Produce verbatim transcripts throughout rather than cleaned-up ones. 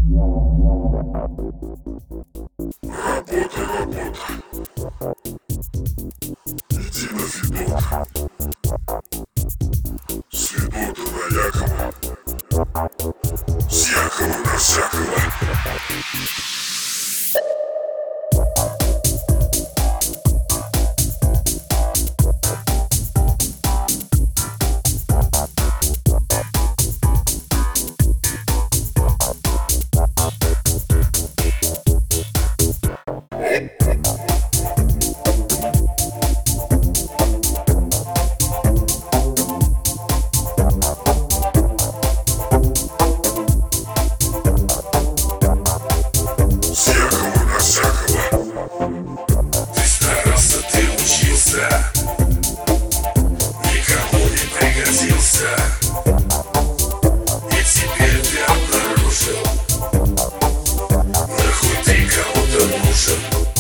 Иди на видок. Свидота на Якова. С Якова на всякого. Никому не пригодился, и теперь ты обнаружил, нахуй ты кому-то нужен.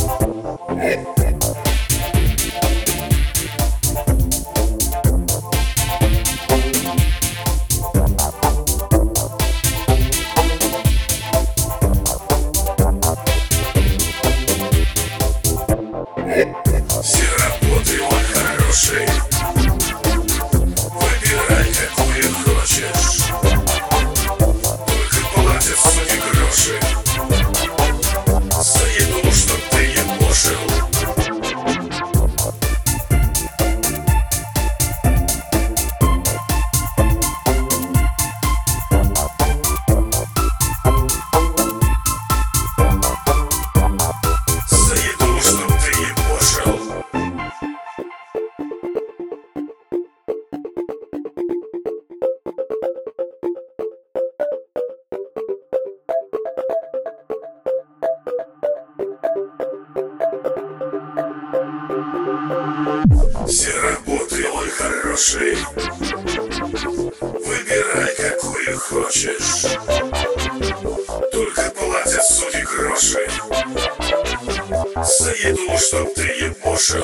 Все работы он хороший. Выбирай, какую хочешь. Только платят суки гроши за еду, чтоб ты ебошил. За еду, чтоб ты ебошил. Все работы он хороший. Выбирай, какую хочешь. Только платят суки гроши за еду, чтоб ты ебошил.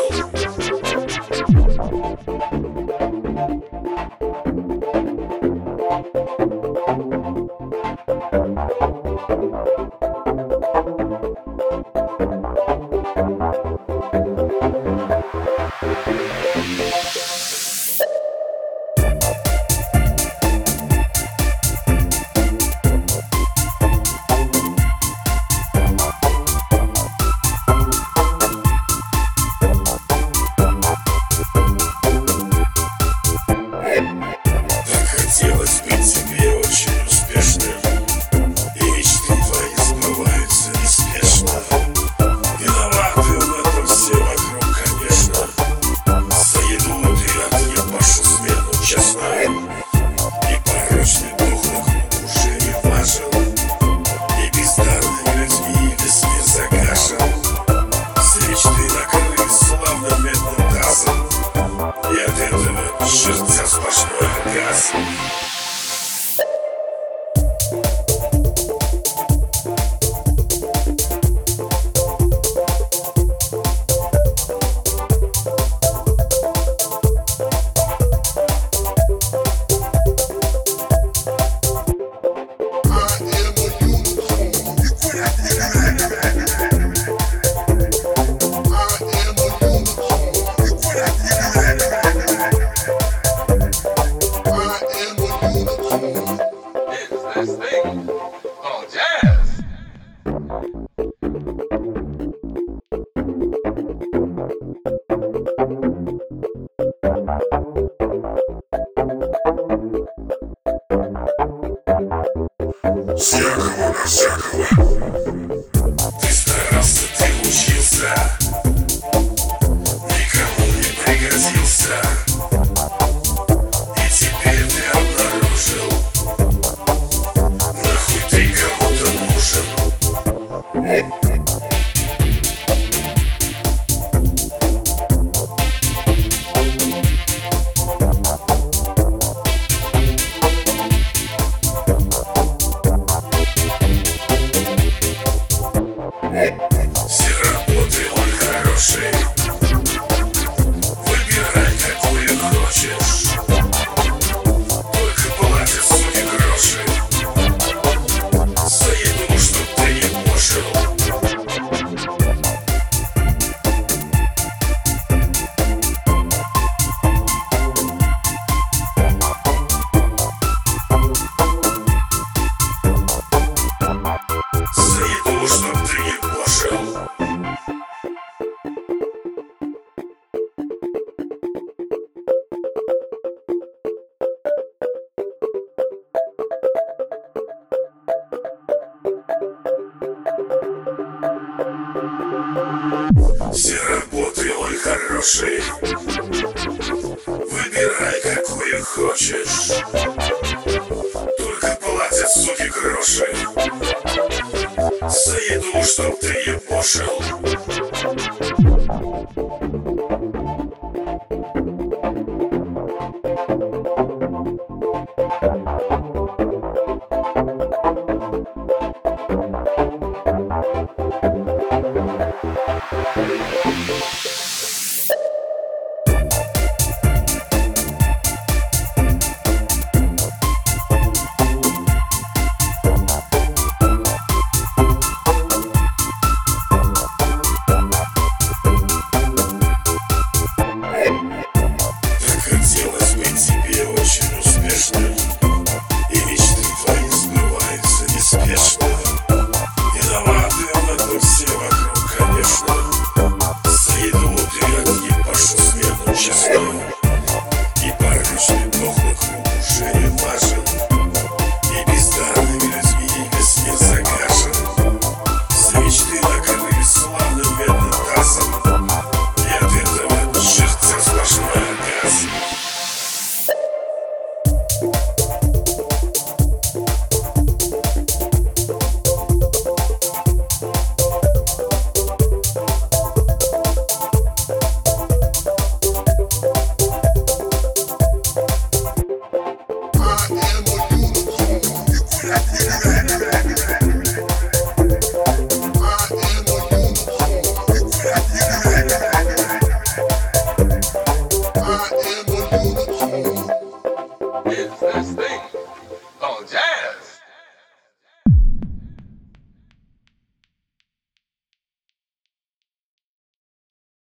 Хотелось быть тебе очень успешным, и мечты твои сбываются неспешно. Виноваты в этом все вокруг, конечно. За еду ты отъебашу смену, честно. И порочный дух вокруг уже не важен, и бездарными людьми весь мир загашен. Все мечты накрыли славным медным тазом, и от этого чертя сплошной оргазм. This thing called jazz. С Якова на всякого. Ты старался, ты учился, никому не пригодился, и теперь ты обнаружил, нахуй ты кому-то нужен. Все работы, ой, хорошие. Выбирай, какую хочешь.